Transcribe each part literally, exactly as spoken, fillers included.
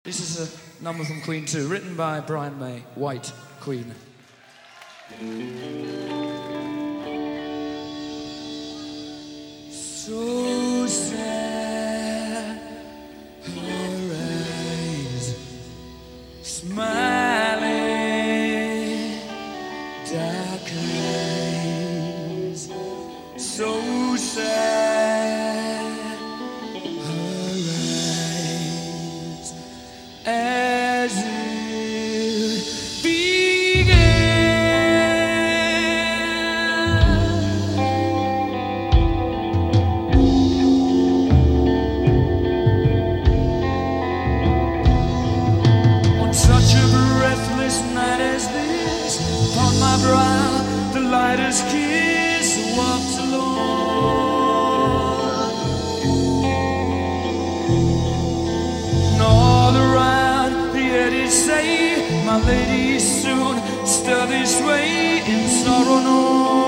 This is a number from Queen two, written by Brian May, White Queen. So sad, her eyes smiling, dark eyes. So sad, her eyes as it began. On such a breathless night as this, upon my brow the lightest kiss, I walked alone, and all around the eddies say, my lady soon stir this way in sorrow known.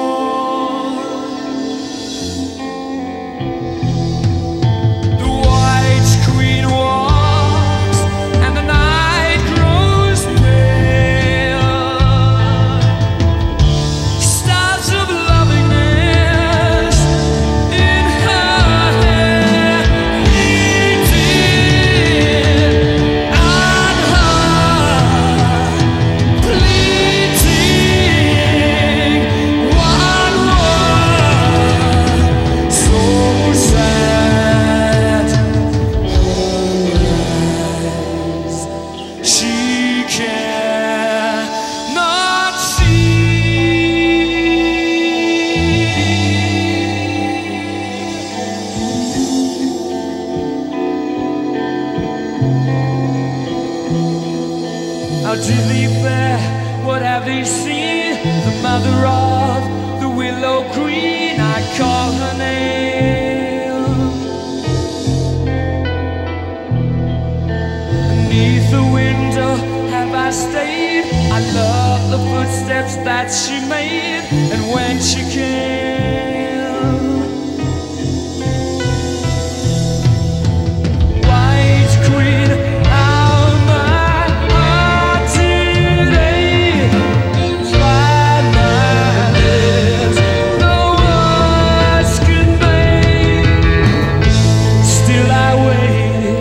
The white queen walks, and the night grows pale. Stars of lovingness in her hair, pleading on her, pleading one word. So sad, she cannot see. How did they bear? What have they seen? The mother of the willow queen, I call her name. Beneath the window have I stayed. I love the footsteps that she made, and when she came, white queen, how my heart today find my lips, no words convey. Still I wait.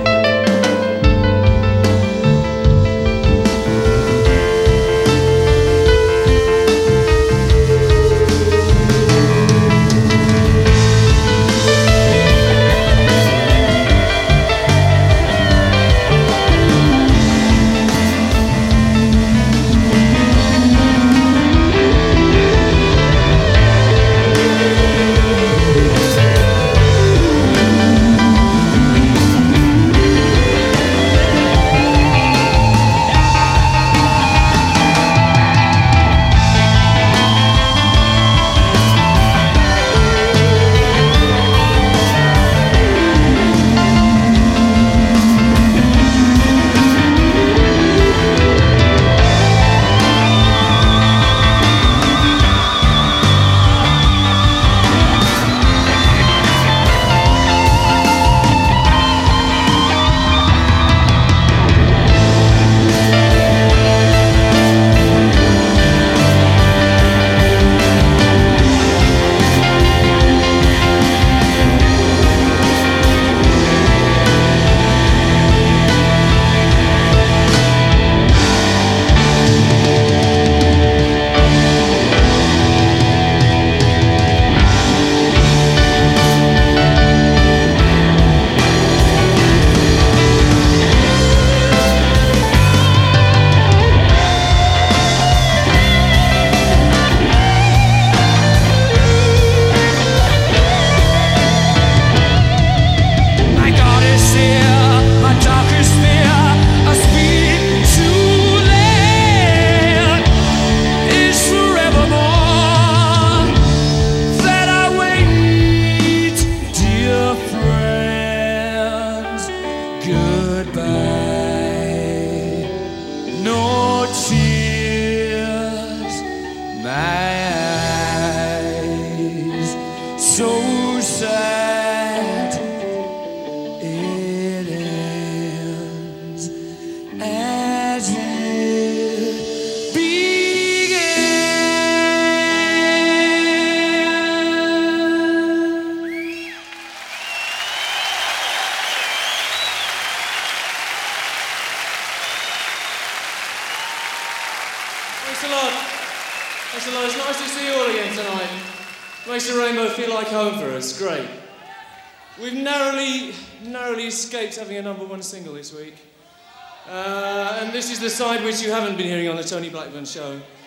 as it began. Thanks a lot. Thanks a lot. It's nice to see you all again tonight. Makes the Rainbow feel like home for us. Great. We've narrowly, narrowly escaped having a number one single this week. Uh, and this is the side which you haven't been hearing on the Tony Blackburn show.